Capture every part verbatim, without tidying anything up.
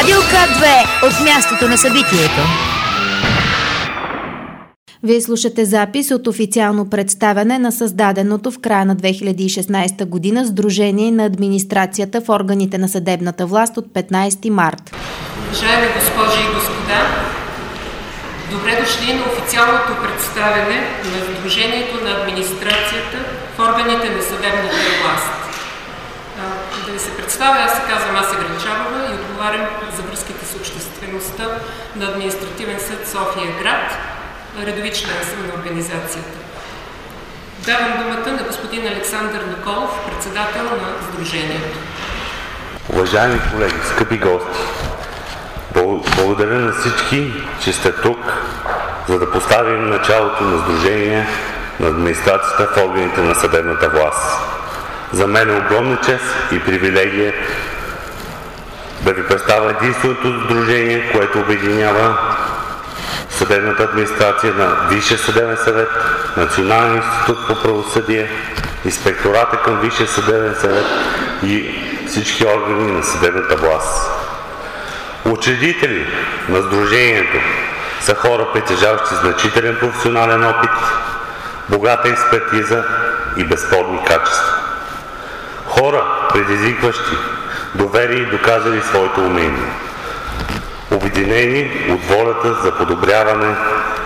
Радио К две от мястото на събитието. Вие слушате запис от официално представяне на създаденото в края на две хиляди и шестнадесета година Сдружение на администрацията в органите на съдебната власт от петнадесети март. Уважаеми госпожи и господа, добре дошли на официалното представяне на Сдружението на администрацията в органите на съдебната власт. Да ви се представя, аз се казвам Ася Грачавова и отговарям за връзките с обществеността на Административен съд София град. Редови член съм на организацията. Давам думата на господин Александър Николов, председател на Сдружението. Уважаеми колеги, скъпи гости, благодаря на всички, че сте тук, за да поставим началото на Сдружение на администрацията в органите на съдебната власт. За мен е огромна чест и привилегия да ви представя единственото сдружение, което обединява съдебната администрация на Висшия съдебен съвет, Националния институт по правосъдие, Инспектората към Висшия съдебен съвет и всички органи на съдебната власт. Учредители на сдружението са хора, притежаващи значителен професионален опит, богата експертиза и безспорни качества. Хора, предизвикващи доверие и доказали своето умение. Обединени от волята за подобряване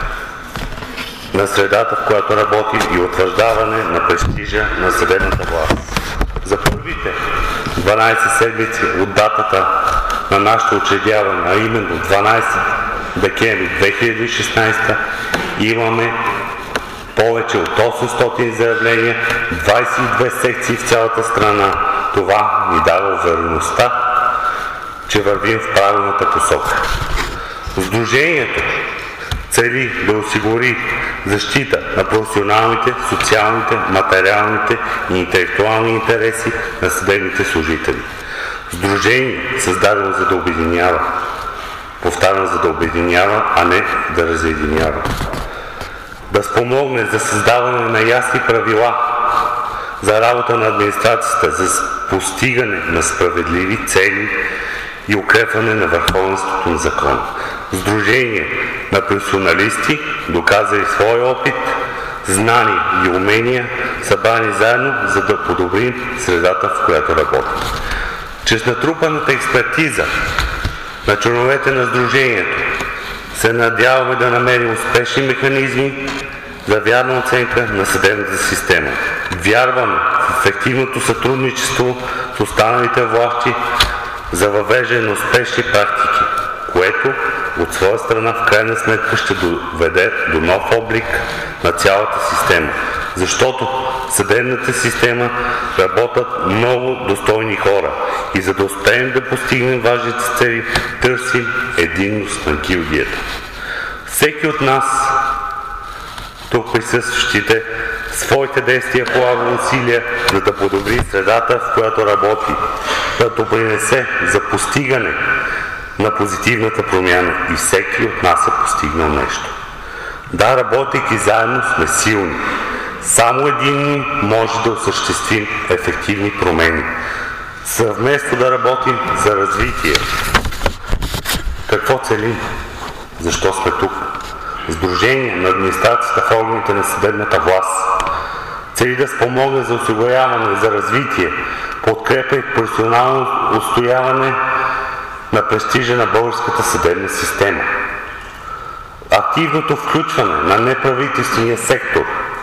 на средата, в която работим, и утвърждаване на престижа на съдебната власт. За първите дванадесет седмици от датата на нашето учредяване, а именно дванадесети декември две хиляди и шестнадесета, имаме повече от осемстотин заявления, двадесет и две секции в цялата страна. Това ни дава увереността, че вървим в правилната посока. Сдружението цели да осигури защита на професионалните, социалните, материалните и интелектуални интереси на съдебните служители. Сдружение, създадено за да обединява, повтарям, за да обединява, а не да разединява. Да спомогне за създаване на ясни правила за работа на администрацията, за постигане на справедливи цели и укрепване на върховенството на закона. Сдружение на професионалисти, доказали своя опит, знания и умения, събрани заедно, за да подобрим средата, в която работим. Чрез натрупаната експертиза на членовете на сдружението се надяваме да намерим успешни механизми за вярна оценка на съдебната система. Вярваме в ефективното сътрудничество с останалите власти за въвеждане на успешни практики, което от своя страна в крайна сметка ще доведе до нов облик на цялата система. Защото в съдебната система работят много достойни хора и за да успеем да постигнем важните цели, търсим единност на гилдията. Всеки от нас, тук присъстващите, своите действия полага усилия, за да подобри средата, в която работи, да допринесе за постигане на позитивната промяна, и всеки от нас е постигнал нещо. Да, работейки заедно сме силни. Само един може да осъществим ефективни промени. Съвместно да работим за развитие. Какво целим? Защо сме тук? Сдружение на администрацията в органите на съдебната власт цели да спомогне за осигуряване, за развитие, подкрепа и професионално устояване на престижа на българската съдебна система. Активното включване на неправителствения сектор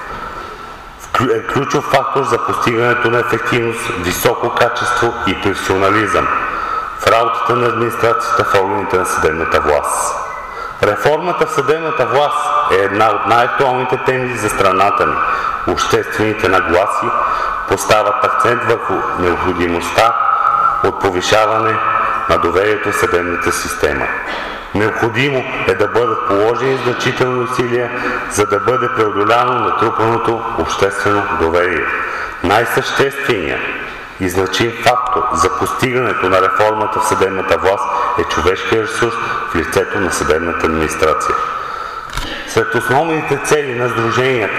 е ключов фактор за постигането на ефективност, високо качество и професионализъм в работата на администрацията в органите на съдебната власт. Реформата в съдебната власт е една от най-актуалните теми за страната ни. Обществените нагласи поставят акцент върху необходимостта от повишаване на доверието в съдебната система. Необходимо е да бъдат положени значителни усилия, за да бъде преодоляно натрупаното обществено доверие. Най-същественият и значим фактор за постигането на реформата в съдебната власт е човешкия ресурс в лицето на съдебната администрация. Сред основните цели на сдружението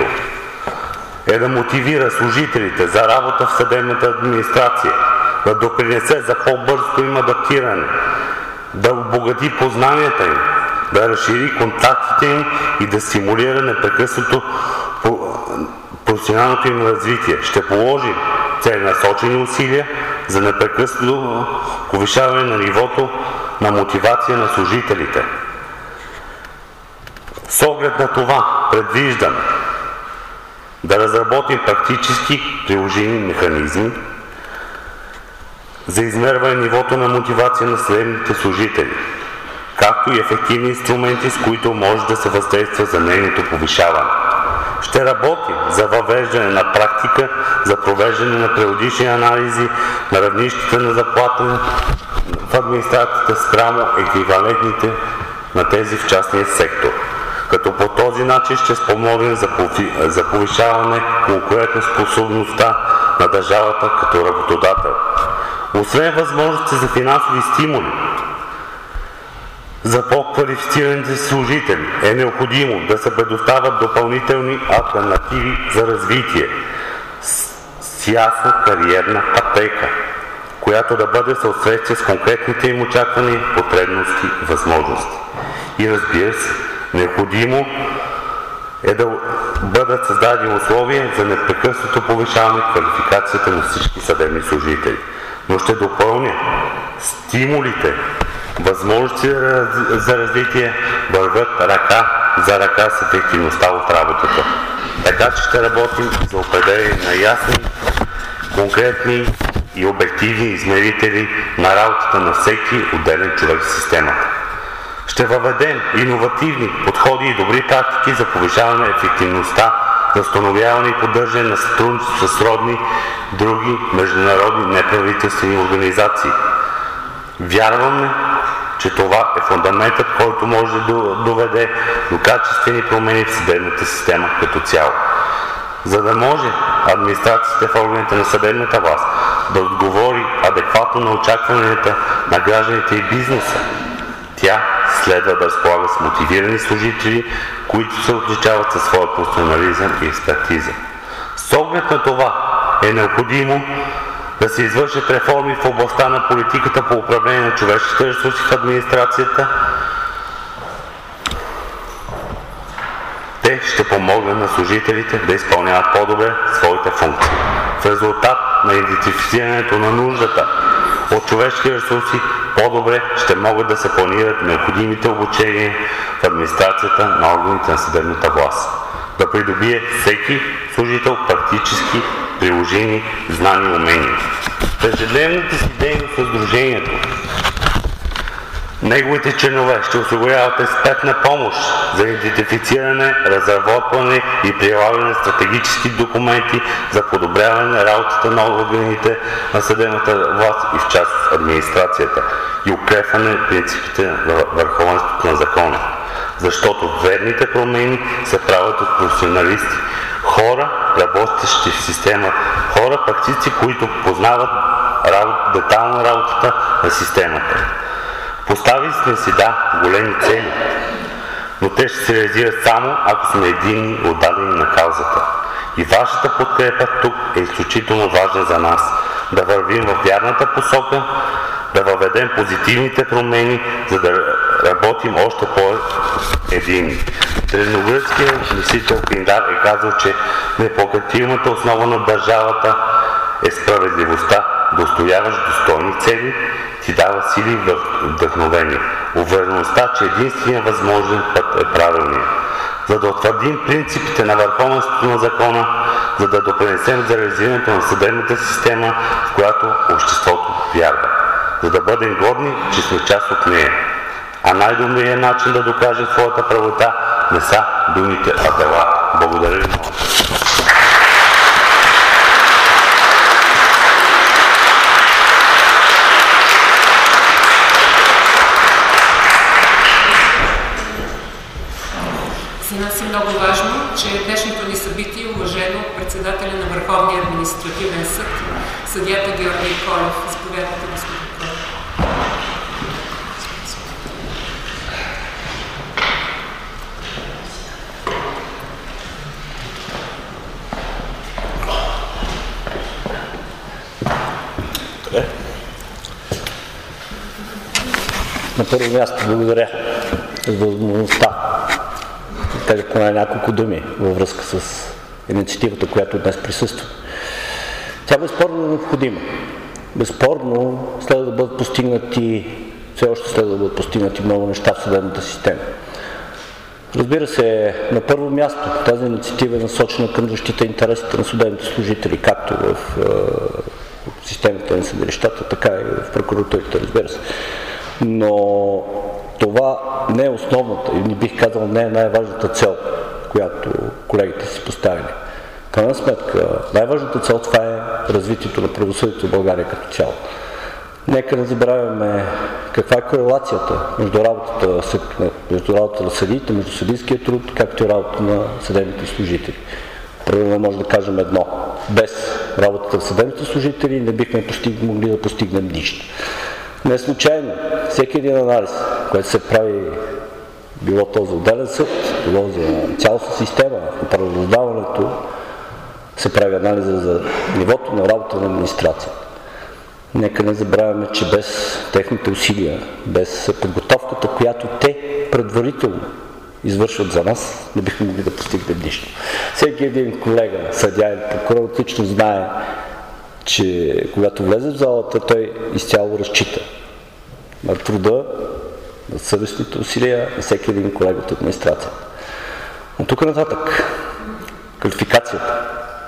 е да мотивира служителите за работа в съдебната администрация, да допринесе за по-бързото им адаптиране да обогати познанията им, да разшири контактите им и да стимулира непрекъснато професионалното им развитие. Ще положим целенасочени усилия за непрекъснато повишаване на нивото на мотивация на служителите. С оглед на това предвиждаме да разработим практически приложими механизми за измерване нивото на мотивация на съдебните служители, както и ефективни инструменти, с които може да се въздейства за нейното повишаване. Ще работим за въвеждане на практика за провеждане на периодични анализи на равнищата на заплата в администрацията спрямо еквивалентните на тези в частния сектор, като по този начин ще спомогнем за, пови... за повишаване конкурентоспособността на държавата като работодател. Освен възможности за финансови стимули за по-квалифицираните служители, е необходимо да се предоставят допълнителни алтернативи за развитие с ясна кариерна пътека, която да бъде в съответствие с конкретните им очаквания, потребности и възможности. И разбира се, необходимо е да бъдат създадени условия за непрекъснато повишаване квалификацията на всички съдебни служители. Но ще допълня, стимулите, възможности за развитие вървят ръка за ръка с ефективността от работата. Така че ще работим за определение на ясни, конкретни и обективни измерители на работата на всеки отделен човек в системата. Ще въведем иновативни подходи и добри практики за повишаване на ефективността, за установяване и поддържане на сътрудничество с родни други международни неправителствени организации. Вярваме, че това е фундаментът, който може да доведе до качествени промени в съдебната система като цяло. За да може администрацията в органите на съдебната власт да отговори адекватно на очакванията на гражданите и бизнеса, тя следва да разполага с мотивирани служители, които се отличават със своя професионализъм и експертиза. С оглед на това е необходимо да се извършат реформи в областта на политиката по управление на човешките ресурси в администрацията. Те ще помогнат на служителите да изпълняват по-добре своите функции. В резултат на идентифицирането на нуждата от човешки ресурси, по-добре ще могат да се планират необходимите обучения в администрацията на органите на съдебната власт. Да придобие всеки служител практически приложими знания и умения. В ежедневната си дейност на сдружението неговите членове ще осигуряват експертна помощ за идентифициране, разработване и прилагане на стратегически документи за подобряване на работата на органите на съдебната власт и в частност администрацията и укрепване на принципите на върховенството на закона. Защото верните промени се правят от професионалисти, хора, работещи в система, хора, практици, които познават работа, детайлно работата на системата. Поставили сме си, да, големи цели, но те ще се реализират само ако сме единни и отдадени на каузата. И вашата подкрепа тук е изключително важна за нас. Да вървим в вярната посока, да въведем позитивните промени, за да работим още по-единни. Древногръцкият мислител Пиндар е казал, че непокътимата основа на държавата е справедливостта. Да устояваш достойни цели ти дава сили и вдъхновение. Увереността, че единственият възможен път е правилният. За да утвърдим принципите на върховенството на закона, за да допринесем за реализирането на съдебната система, в която обществото вярва. За да бъдем годни, че сме част от нея. А най-добрият начин да докажем своята правота не са думите, а дела. Благодаря ви много. За нас е много важно, че днешното ни събитие е уважено от председателя на Върховния административен съд, съдията Георги Колев. Заповядайте, господин Колев. На първо място благодаря за възможността да кажа поне няколко думи във връзка с инициативата, която днес присъства. Тя безспорно е необходима. Безспорно следва да бъдат постигнати, все още следва да бъдат постигнати много неща в съдебната система. Разбира се, на първо място тази инициатива е насочена към защита интересите на съдебните служители, както в е, системите на съдилищата, така и в прокуратурите, разбира се. Но това не е основната и не бих казал не е най-важната цел, която колегите си поставили. В крайна сметка, най-важната цел това е развитието на правосъдието в България като цяло. Нека не забравяме каква е корелацията между работата, между работата на съдиите, между съдийския труд, както и работата на съдебните служители. Правилно може да кажем едно. Без работата на съдебните служители не бихме постиг, могли да постигнем нищо. Не случайно, всеки един анализ, който се прави, било то за отделен съд, било за цялостна система, на правораздаването, се прави анализа за нивото на работа на администрацията. Нека не забравяме, че без техните усилия, без подготовката, която те предварително извършват за нас, не бихме могли да постигнем нищо. Всеки един колега, съдия или прокурор отлично знае, че когато влезе в залата, той изцяло разчита на труда, на съвестните усилия на всеки един колега от администрацията. Но тук нататък, квалификацията,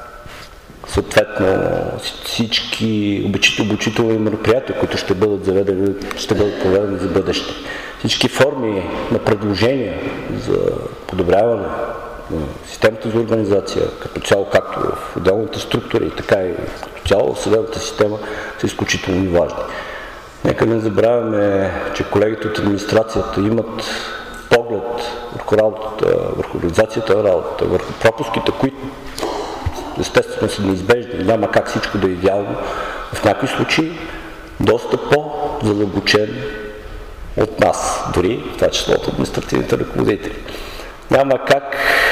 съответно всички обучителни мероприятия, които ще бъдат заведени, ще бъдат проведени за бъдеще. Всички форми на предложения за подобряване на системата за организация, като цяло както в отделните структури, така и като цяло в съдебната система са изключително важни. Нека не забравяме, че колегите от администрацията имат поглед върху работата, върху организацията на работата, върху пропуските, които естествено са неизбежни, няма как всичко да е идеално. В някои случаи доста по-задълбочен от нас, дори в това число от административните ръководители. Няма как,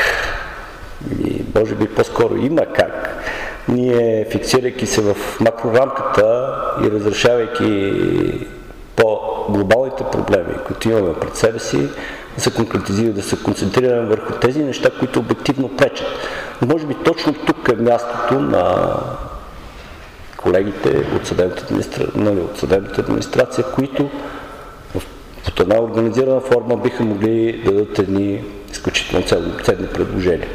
и може би по-скоро има как, ние фиксирайки се в макрорамката и разрешавайки по-глобалните проблеми, които имаме пред себе си, да се конкретизира, да се концентрираме върху тези неща, които обективно пречат. Но може би точно тук е мястото на колегите от съдебната администра... от съдебната администрация, които в една организирана форма биха могли да дадат едни изключително ценни предложения.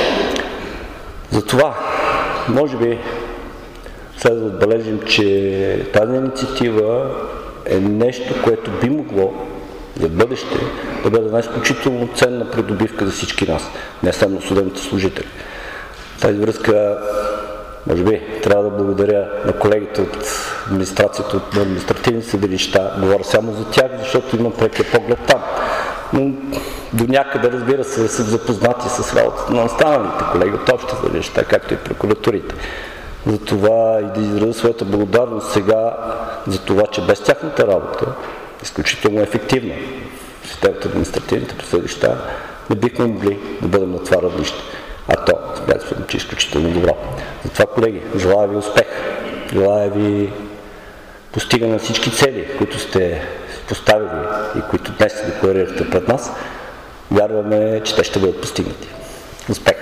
Затова, може би, следва да отбележим, че тази инициатива е нещо, което би могло за бъдеще да бъде една изключително ценна придобивка за всички нас, не само съдебните служители. В тази връзка, може би, трябва да благодаря на колегите от администрацията, от административни съдилища. Говоря само за тях, защото имам прекия поглед там. Но до някъде, разбира се, са запознати с работата на останалите колеги от общите съдилища, както и прокуратурите. За това и да изразя своята благодарност сега за това, че без тяхната работа, изключително ефективна в системата административните съдилища, не бихме могли да бъдем на това равнище. А то, смятам, че е изключително добро. Затова, колеги, желая ви успех, желая ви постигане на всички цели, които сте поставили и които днес се декларирате пред нас. Вярваме, че те ще бъдат постигнати. Успех!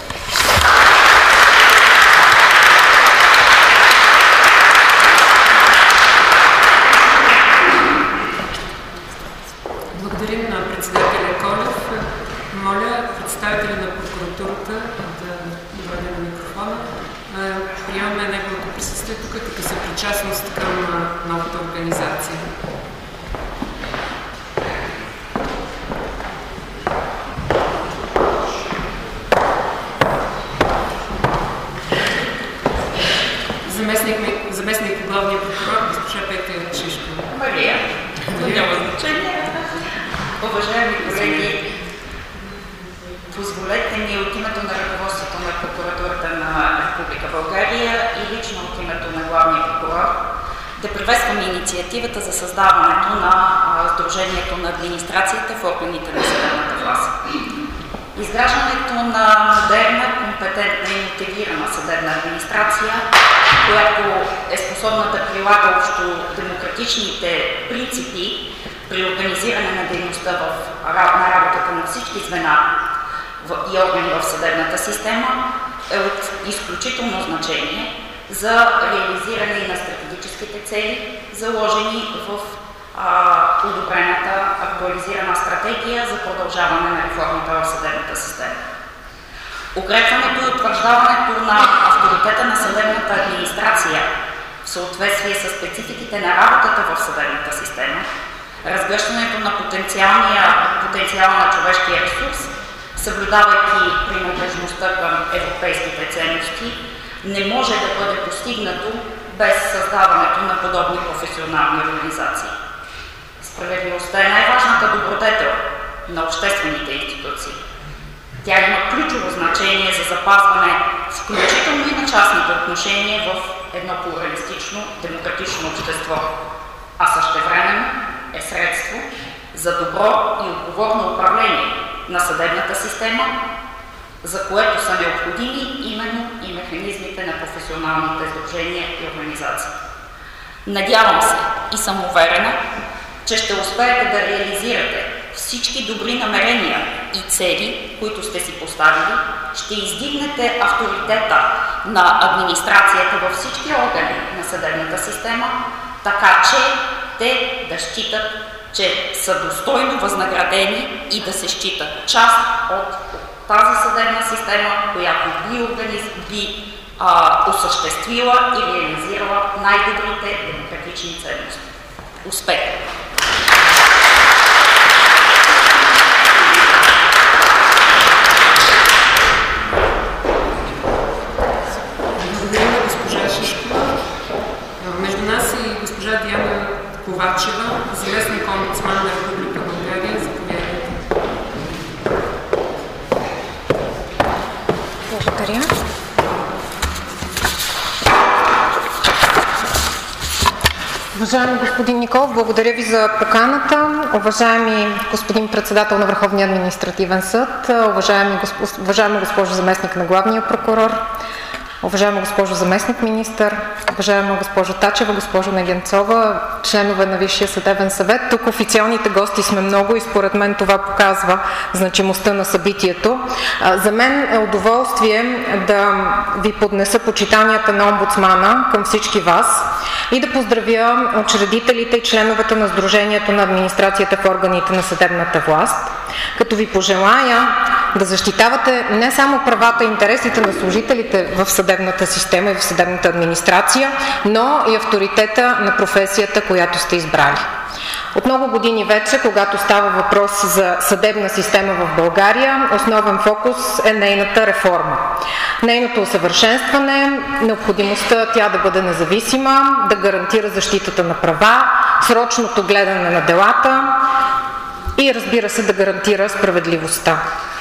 Благодарим на председателя Колев. Моля представители на прокуратурата да дойде на микрофона. Приемаме неговото присъствие тук, така са причастност към новата организация. Заместник, заместник главния прокурор, госпожа Петя Шишкова. Мария, няма значение. Уважаеми колеги, позволете ми от името на ръководството на прокуратурата на Република България и лично от името на главния прокурор да приветствам инициативата за създаването на Сдружението на администрацията в органите на съдебната власт. Изграждането на модерна, компетентна и мотивирана съдебна администрация, която е способна да прилага общо демократичните принципи при организиране на дейността в, на работата на всички звена и органи в съдебната система е от изключително значение за реализиране и на стратегическите цели, заложени в а, одобрената актуализирана стратегия за продължаване на реформата в съдебната система. Укрепването и утвърждаването на авторитета на съдебната администрация в съответствие с спецификите на работата в съдебната система, разгръщането на потенциал на човешкия ресурс, съблюдавайки принадлежността към европейските ценности, не може да бъде постигнато без създаването на подобни професионални организации. Справедливостта е най-важната добродетел на обществените институции. Тя има ключово значение за запазване, включително и на частните отношения в едно плуралистично, демократично общество, а същевременно е средство за добро и отговорно управление на съдебната система, за което са необходими именно и механизмите на професионалните сдружения и организации. Надявам се и съм уверена, че ще успеете да реализирате всички добри намерения и цели, които сте си поставили, ще издигнете авторитета на администрацията във всички органи на съдебната система, така че те да считат, че са достойно възнаградени и да се считат част от тази съдебна система, която би, организ... би а, осъществила и реализирала най-добрите демократични ценности. Успех! Благодаря на госпожа Шишкова. Между нас и госпожа Диана Ковачева, заместник омбудсман на Република България. Заповядайте. Благодаря. Уважаеми господин Николов, благодаря ви за поканата. Уважаеми господин председател на Върховния административен съд, уважаеми госп... уважаема госпожо заместник на главния прокурор, уважаема госпожо заместник министър, уважаема госпожо Тачева, госпожо Негенцова, членове на Висшия съдебен съвет. Тук официалните гости сме много и според мен това показва значимостта на събитието. За мен е удоволствие да ви поднеса почитанията на омбудсмана към всички вас и да поздравя учредителите и членовете на Сдружението на администрацията в органите на съдебната власт, като ви пожелая да защитавате не само правата и интересите на служителите в съдебната система и в съдебната администрация, но и авторитета на професията, която сте избрали. От много години вече, когато става въпрос за съдебна система в България, основен фокус е нейната реформа. Нейното усъвършенстване, необходимостта тя да бъде независима, да гарантира защитата на права, срочното гледане на делата и, разбира се, да гарантира справедливостта.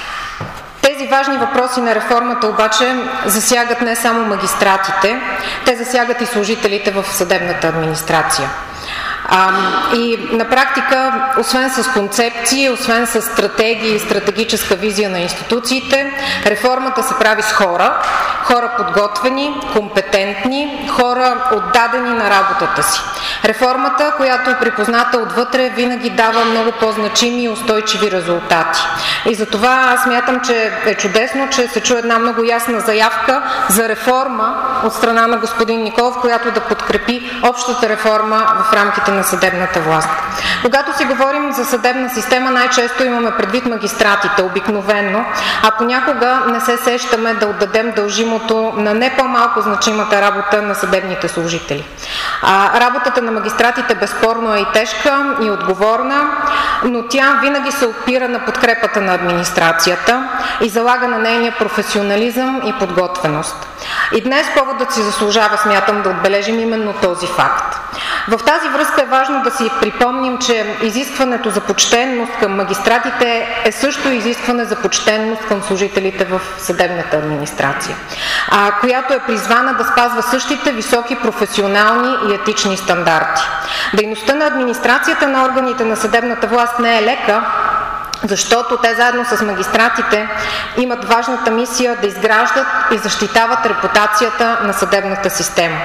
Тези важни въпроси на реформата обаче засягат не само магистратите, те засягат и служителите в съдебната администрация. А, и на практика, освен с концепции, освен с стратегии и стратегическа визия на институциите, реформата се прави с хора, хора подготвени, компетентни, хора отдадени на работата си. Реформата, която е припозната отвътре, винаги дава много по-значими и устойчиви резултати. И затова аз смятам, че е чудесно, че се чуе една много ясна заявка за реформа от страна на господин Николов, която да подкрепи общата реформа в рамките на съдебната власт. Когато си говорим за съдебна система, най-често имаме предвид магистратите, обикновено, а понякога не се сещаме да отдадем дължимото на не по-малко значимата работа на съдебните служители. А, работата на магистратите безспорно е и тежка, и отговорна, но тя винаги се опира на подкрепата на администрацията и залага на нейния професионализъм и подготвеност. И днес поводът си заслужава, смятам, да отбележим именно този факт. В тази връзка е важно да си припомним, че изискването за почтенност към магистратите е също изискване за почтенност към служителите в съдебната администрация, а, която е призвана да спазва същите високи професионални и етични стандарти. Дейността на администрацията на органите на съдебната власт не е лека, защото те заедно с магистратите имат важната мисия да изграждат и защитават репутацията на съдебната система.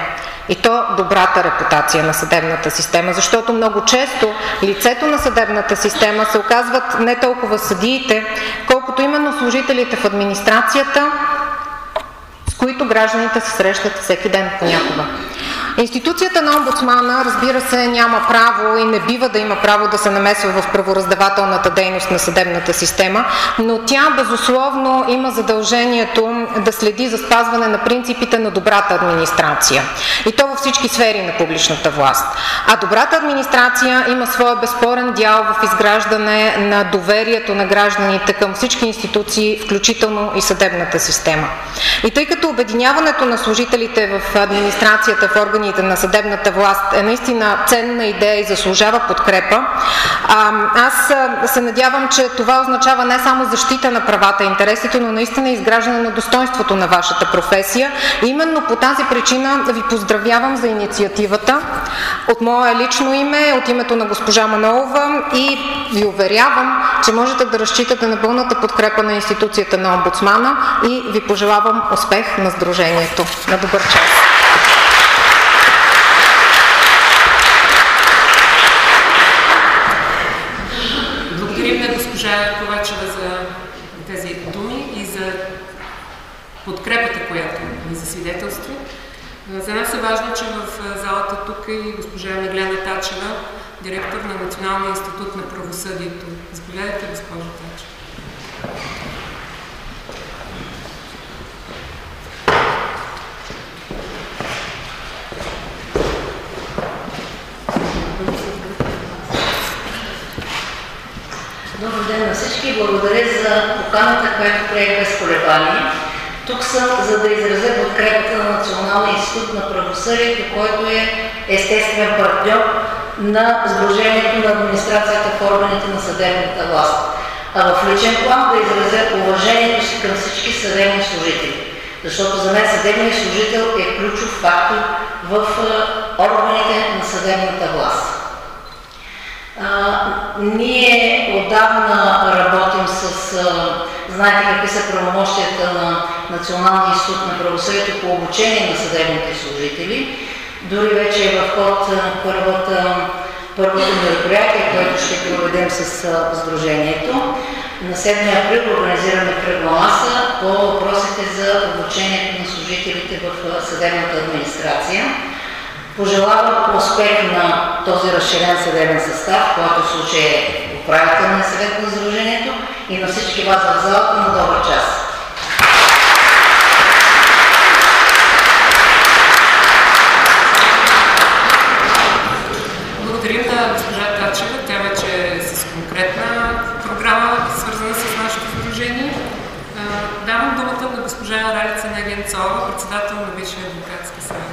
и то добрата репутация на съдебната система, защото много често лицето на съдебната система се оказват не толкова съдиите, колкото именно служителите в администрацията, с които гражданите се срещат всеки ден понякога. Институцията на омбудсмана, разбира се, няма право и не бива да има право да се намесва в правораздавателната дейност на съдебната система, но тя безусловно има задължението да следи за спазване на принципите на добрата администрация. И то във всички сфери на публичната власт. А добрата администрация има своя безспорен дял в изграждане на доверието на гражданите към всички институции, включително и съдебната система. И тъй като обединяването на служителите в администрацията, в органите на съдебната власт е наистина ценна идея и заслужава подкрепа, а, аз се надявам, че това означава не само защита на правата и интересите, но наистина изграждане на достоинството на вашата професия. И именно по тази причина ви поздравявам за инициативата от мое лично име, от името на госпожа Манолова, и ви уверявам, че можете да разчитате на пълната подкрепа на институцията на омбудсмана и ви пожелавам успех на сдружението. На добър час! Благодарим на госпожа Ковачева за тези думи и за подкрепата, която ни засвидетелства. За нас е важно, че в залата тук е и госпожа Миглена Тачева, директор на Националния институт на правосъдието. Заповядайте, госпожа Тачева. Добър ден на всички. Благодаря за поканата, която приех без колебание. Тук съм, за да изразя подкрепата на Националния институт на правосъдието, който е естествен партньор на Сдружението на администрацията в органите на съдебната власт. А в личен план да изразя уважението си към всички съдебни служители. Защото за мен съдебният служител е ключов фактор в органите на съдебната власт. А, ние отдавна работим с, а, знаете какви са правомощията на Националния институт на правосъдието по обучение на съдебните служители. Дори вече е в ход първата, първото мероприятие, което ще проведем с а, Сдружението. На седми април организираме кръгла маса по въпросите за обучението на служителите в съдебната администрация. Пожелавам успех на този разширен съдебен състав, който в случай е управителния съвет на Сдружението, и на всички вас в залата на добър час. Благодарим на госпожа Тачева. Тя вече е с конкретна програма, свързана с нашето сдружение. Давам думата на госпожа Ралица Негенцова, председател на Висшия адвокатски съвет.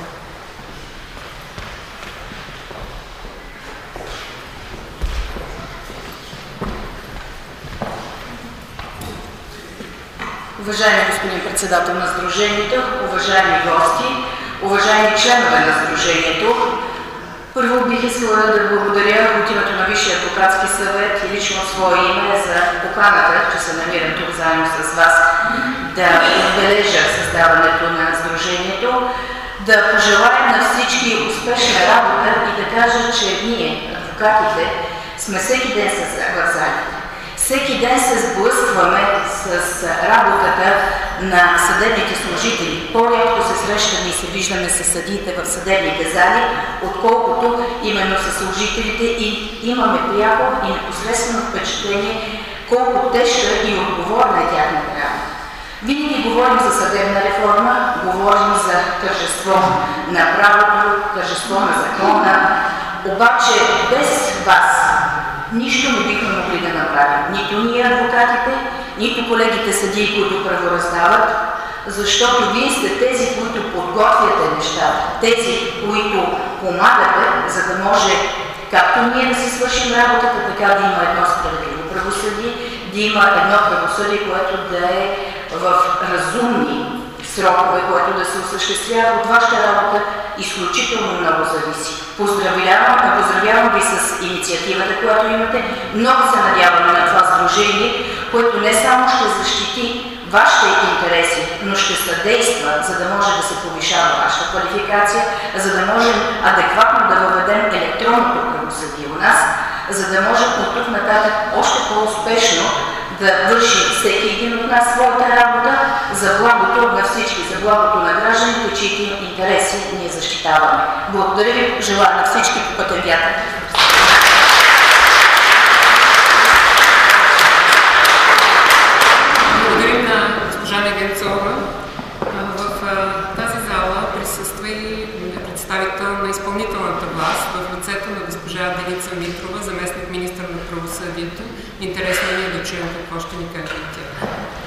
Уважаеми господин председател на Сдружението, уважаеми гости, уважаеми членове на Сдружението, първо бих искала да благодаря от името на Висшия адвокатски съвет и лично от свое име за поканата, че се намирам тук заедно с вас да отбележа създаването на Сдружението, да пожелая на всички успешна работа и да кажа, че ние, адвокатите, сме всеки ден в залите. Всеки ден се сблъскваме с работата на съдебните служители. По-рядко се срещаме и се виждаме с съдиите в съдебните зали, отколкото именно с служителите, и имаме пряко и непосредствено впечатление колко тежка и отговорна е тяхната работа. Винаги говорим за съдебна реформа, говорим за тържество на правото, тържество на закона, обаче без вас нищо не бихме могли да направим. Нито ние адвокатите, нито колегите съдии, които правораздават, защото вие сте тези, които подготвяте нещата, тези, които помагате, за да може както ние да си свършим работата, така да има едно справедливо правосъдие, да има едно правосъдие, което да е в разумни срокове, което да се осъществява. От вашата работа изключително много зависи. Поздравявам, поздравявам ви с инициативата, която имате. Много се надяваме на това сдружение, което не само ще защити вашите интереси, но ще съдейства, за да може да се повишава вашата квалификация, за да можем адекватно да въведем електронното правосъдие у нас, за да можем от тук нататък още по-успешно да върши всеки един от нас своята работа за благото на всички, за благото на гражданите, чието интереси ние защитаваме. Благодаря ви, желая на всички по пътен вятър. Благодарим на госпожа Негенцова. В тази зала присъства и представител на изпълнителната власт в лицето на госпожа Деница Митрова, заместник министър на правосъдието. Интересно ни е да чуем какво ще ни каже тя.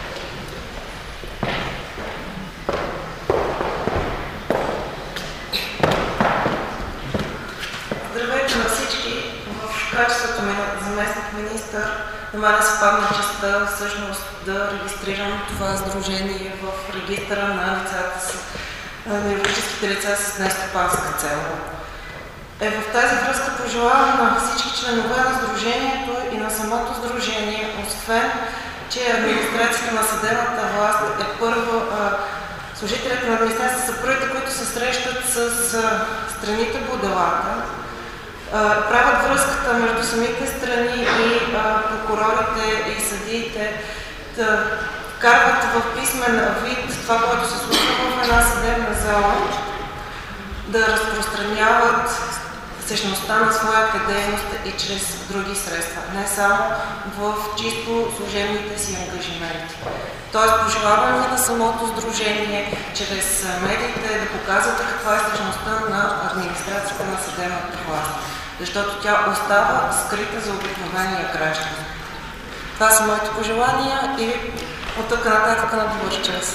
Здравейте на всички! В качеството ми на заместник министър на мен се падна честа всъщност да регистрирам това сдружение в регистъра на лицата с на юридическите лица с нестопанска цел. Е, в тази връзка пожелавам на всички членове на сдружението и на самото сдружение, освен че администрацията на съдебната власт е първо, служителите на администрацията са първите, които се срещат с страните по делата, правят връзката между самите страни и прокурорите и съдиите, да вкарват в писмен вид това, което се случва в една съдебна зала, да разпространяват същността на своята дейност и чрез други средства, не само в чисто служебните си ангажименти. Тоест, пожелавам ви на самото сдружение, чрез медиите да показвате каква е същността на администрацията на съдебната власт, защото тя остава скрита за обикновения граждан. Това са моите пожелания и от тук нататък на добър час.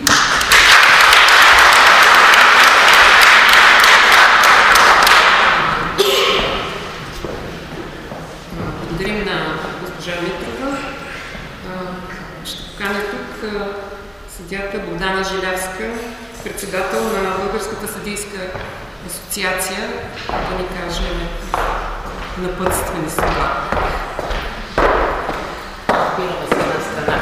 Благодарим на госпожа Митрова. Ще поканя тук съдията Богдана Желявска, председател на Българската съдийска асоциация, да ни каже напътствени слова. Разбираме се на страна.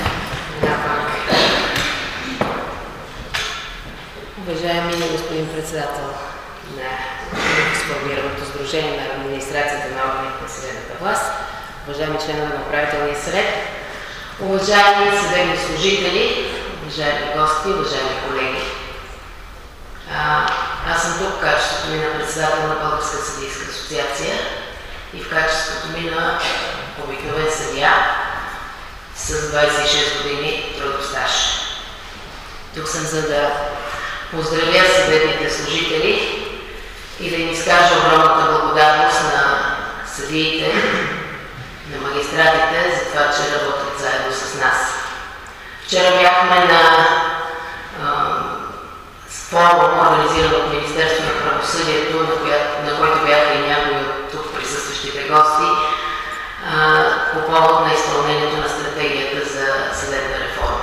Уважаеми господин председател на сформираното сдружение на администрацията на органите на съдебната власт, уважаеми членове на управителния съвет, уважаеми съдебни служители, уважаеми гости, уважаеми колеги. А, аз съм тук в качеството ми на председател на Българска съдийска асоциация и в качеството ми на обикновен съдия с двадесет и шест години трудов стаж. Тук съм за да поздравя съдебните служители и да им изкажа огромната благодарност на съдиите, на магистратите за това, че работят заедно с нас. Вчера бяхме на а, форум, организиран от Министерството на правосъдието, на, коя, на който бяха и някои от тук присъстващите гости, а, по повод на изпълнението на стратегията за съдебна реформа.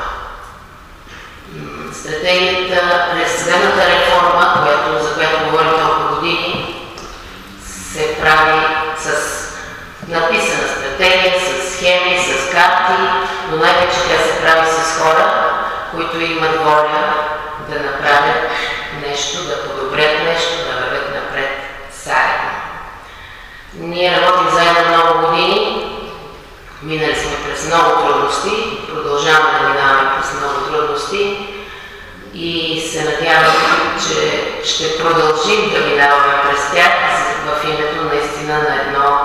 Стратегията, съдебната реформа, която, за която говорим толкова години, се прави с написана стратегия, с схеми, с карти, но най-вече тя се прави с хора, които имат воля да направят нещо, да подобрят нещо, да вървят напред заедно. Ние работим заедно много години, минали сме през много трудности, продължаваме да минаваме през много трудности и се надявам, че ще продължим да минаваме през тях в името наистина на едно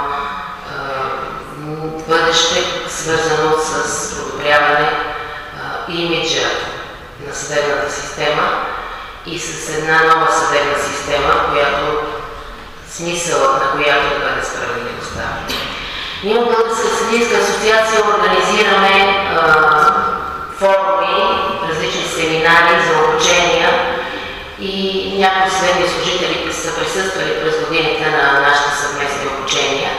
бъдеще, свързано с подобряване а, имиджа на съдебната система и с една нова съдебна система, която смисълът на която да бъде справедливостта. Ние от Българска съдийска асоциация организираме а, форуми, различни семинари за обучения и някои съдебни служители са присъствали през годините на нашите съвместни обучения.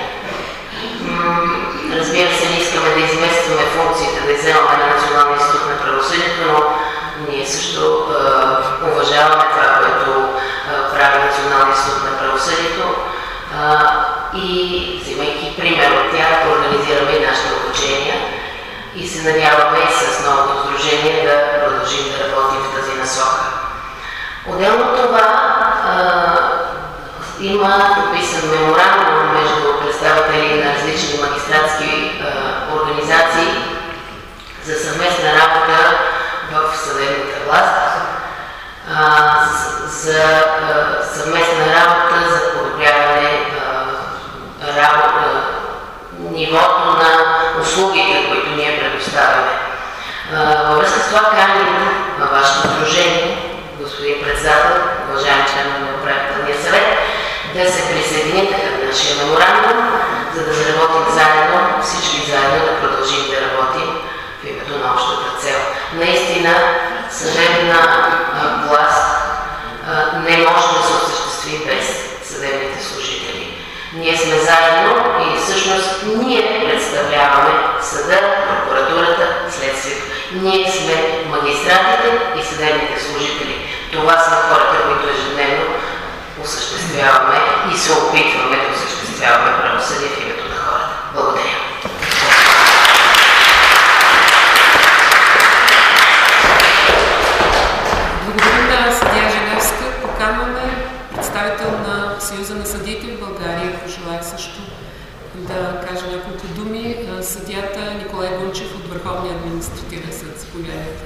Разбира се, не искаме да изместваме функциите, да изземаме на Националния институт на правосъдието, но ние също е, уважаваме това, което е, прави Националния институт на правосъдието е, и, взимайки пример от тях, организираме и нашите обучения и се надяваме и с новото сдружение а, организации за съвместна работа в съдебната власт, а, за а, съвместна работа за подобряване а, работа, нивото на услугите, които ние предоставяме. Във връзка с това каним във вашето сдружение, господин председател, уважаеми членове на управителния съвет, да се присъедините към нашия меморандум, за да заработим заедно, всички заедно да продължим да работим в името на общата цел. Наистина, съдебна власт не може да се осъществи без съдебните служители. Ние сме заедно и всъщност ние представляваме съда, прокуратурата, следствието. Ние сме магистратите и съдебните служители. Това са хората, които ежедневно осъществяваме и се опитваме да осъществяваме правосъдие в името на хората. Благодаря. Благодарим на съдия Женевска. Поканваме представител на Съюза на съдиите в България, ако желая също да каже няколко думи. Съдията Николай Гунчев от Върховния административен съд. Заповядайте.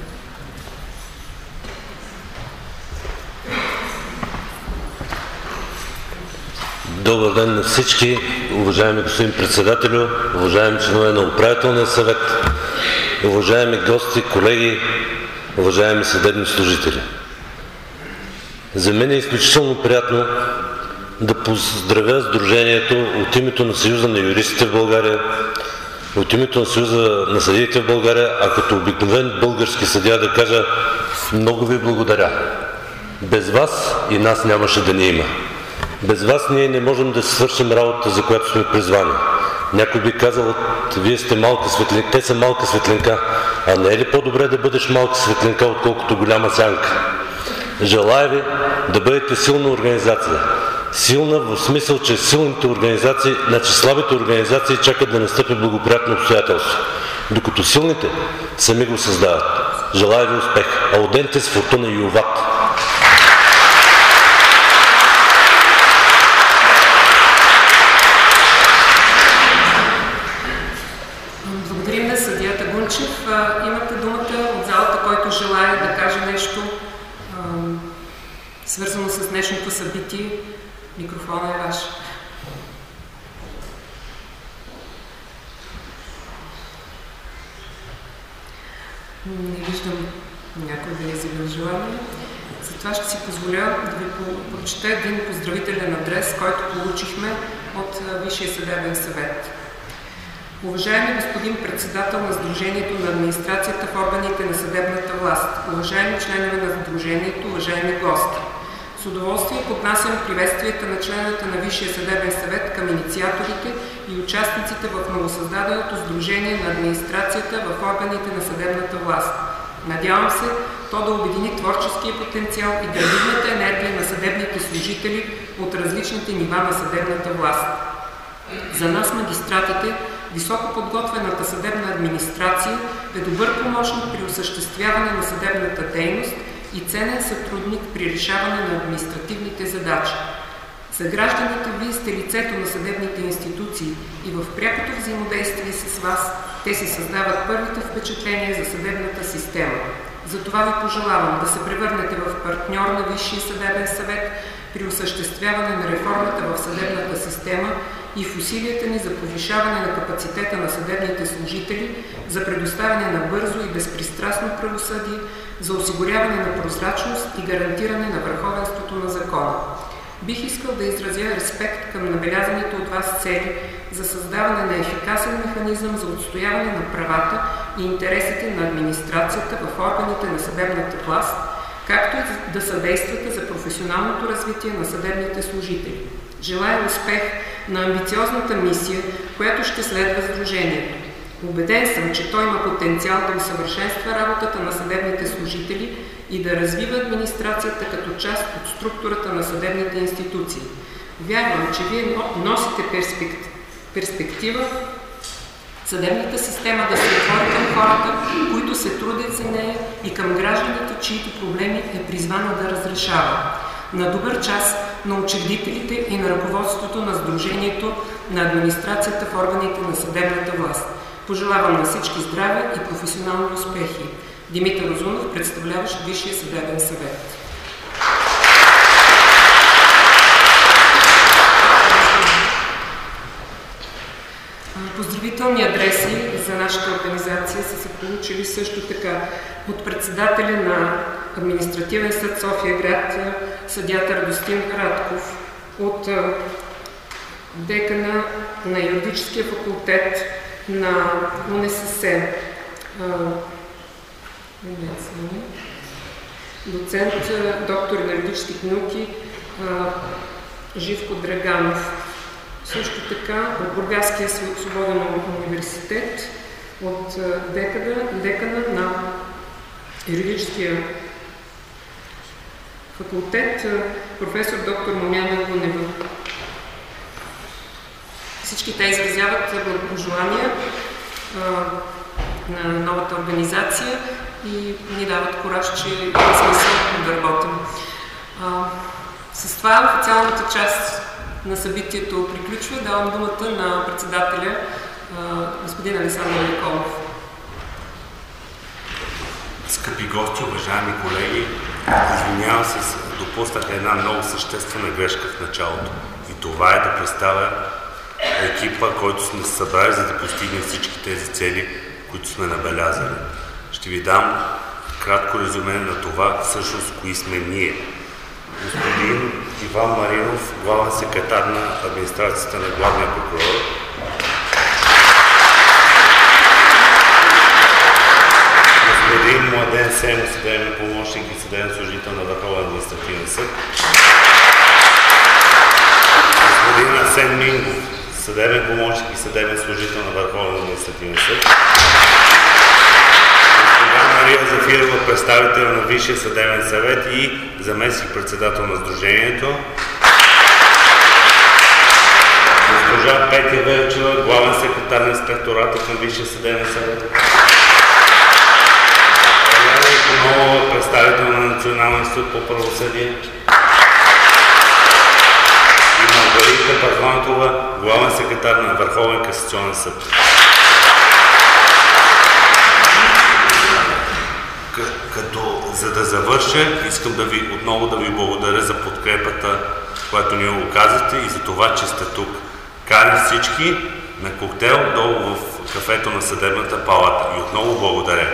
Добър ден на всички, уважаеми господин председателю, уважаеми членове на управителния съвет, уважаеми гости, колеги, уважаеми съдебни служители. За мен е изключително приятно да поздравя Сдружението от името на Съюза на юристите в България, от името на Съюза на съдиите в България, а като обикновен български съдия да кажа много ви благодаря. Без вас и нас нямаше да ни има. Без вас ние не можем да свършим работата, за която сме призвани. Някой би казал, вие сте малка светлинка, те са малка светлинка, а не е ли по-добре да бъдеш малка светлинка, отколкото голяма сянка? Желая ви да бъдете силна организация. Силна в смисъл, че силните организации, значи слабите организации чакат да настъпи благоприятно обстоятелство, докато силните сами го създават. Желая ви успех. Аудентес фортуна юват. Благодарим на съдията Гунчев. Имате думата от залата, който желая да каже нещо свързано с днешното събитие. Микрофонът е ваш. Не виждам някой да е заявил желание. Затова ще си позволя да ви прочета един поздравителен адрес, който получихме от Висшия съдебен съвет. Уважаеми господин председател на Сдружението на администрацията в органите на съдебната власт, уважаеми членове на Сдружението, уважаеми гости, с удоволствие поднасям приветствията на членовете на Висшия съдебен съвет към инициаторите и участниците в новосъздаденото Сдружение на администрацията в органите на съдебната власт. Надявам се то да обедини творческия потенциал и градивната енергия на съдебните служители от различните нива на съдебната власт. За нас, магистратите, високо подготвената съдебна администрация е добър помощник при осъществяване на съдебната дейност и ценен сътрудник при решаване на административните задачи. За гражданите вие сте лицето на съдебните институции и в прякото взаимодействие с вас те си създават първите впечатления за съдебната система. Затова ви пожелавам да се превърнете в партньор на Висшия съдебен съвет при осъществяване на реформата в съдебната система и в усилията ни за повишаване на капацитета на съдебните служители, за предоставяне на бързо и безпристрастно правосъдие, за осигуряване на прозрачност и гарантиране на върховенството на закона. Бих искал да изразя респект към набелязаните от вас цели за създаване на ефикасен механизъм за отстояване на правата и интересите на администрацията в органите на съдебната власт, както и да съдействате за професионалното развитие на съдебните служители. Желая успех на амбициозната мисия, която ще следва Сдружението. Убеден съм, че той има потенциал да усъвършенства работата на съдебните служители и да развива администрацията като част от структурата на съдебните институции. Вярвам, че вие носите перспектива, перспектива съдебната система да се отвори към хората, които се трудят за нея, и към гражданите, чието проблеми е призвана да разрешава. На добър час на учредителите и на ръководството на Сдружението на администрацията в органите на съдебната власт. Пожелавам на всички здраве и професионални успехи. Димитър Узунов, представляващ Висшия съдебен съвет. Поздравителни адреси за нашата организация са се получили също така от председателя на Административен съд София град, съдията Радостин Радков, от декана на юридическия факултет на УНСС, доцент, доктор на юридическите науки Живко Драганов. Също така от Бургаския свободен университет, от декана, декана на юридическия факултет, професор доктор Момяна Гунева. Всички те изразяват благопожелания на новата организация и ни дават кураж, че има смисъл да работим. С това официалната част на събитието приключва. Давам думата на председателя, господин Александър Николов. Скъпи гости, уважаеми колеги, извинявам се, допуснах една много съществена грешка в началото. И това е да представя екипа, който сме събрали, за да постигнем всички тези цели, които сме набелязали. Ще ви дам кратко резюме на това, всъщност, кои сме ние. Господин Иван Маринов, главен секретар на администрацията на главния прокурор. Господин Младен Семов, съдебен помощник и съдебен служител на Върховен административен съд. Господин Асен Мингов, съдебен помощник и съдебен служител на Върховен административен съд. Мария Зафирова, представител на Висшия съдебен съвет и заместник-председател на Сдружението. Госпожа Петя Велчева, главен секретар на инспектората към Висшия съдебен съвет. Еляна Иконова, представител на Националния институт по правосъдие. И Маргарита Първантова, главен секретар на Върховен касационен съд. Като, за да завърша, искам да ви, отново да ви благодаря за подкрепата, която ни оказахте и за това, че сте тук. Каня всички на коктейл долу в кафето на Съдебната палата. И отново благодаря.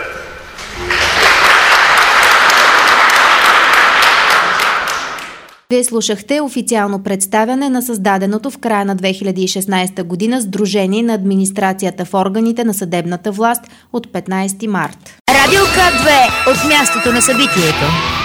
Вие слушахте официално представяне на създаденото в края на две хиляди и шестнадесета година Сдружение на администрацията в органите на съдебната власт от петнадесети март. Радио К две от мястото на събитието.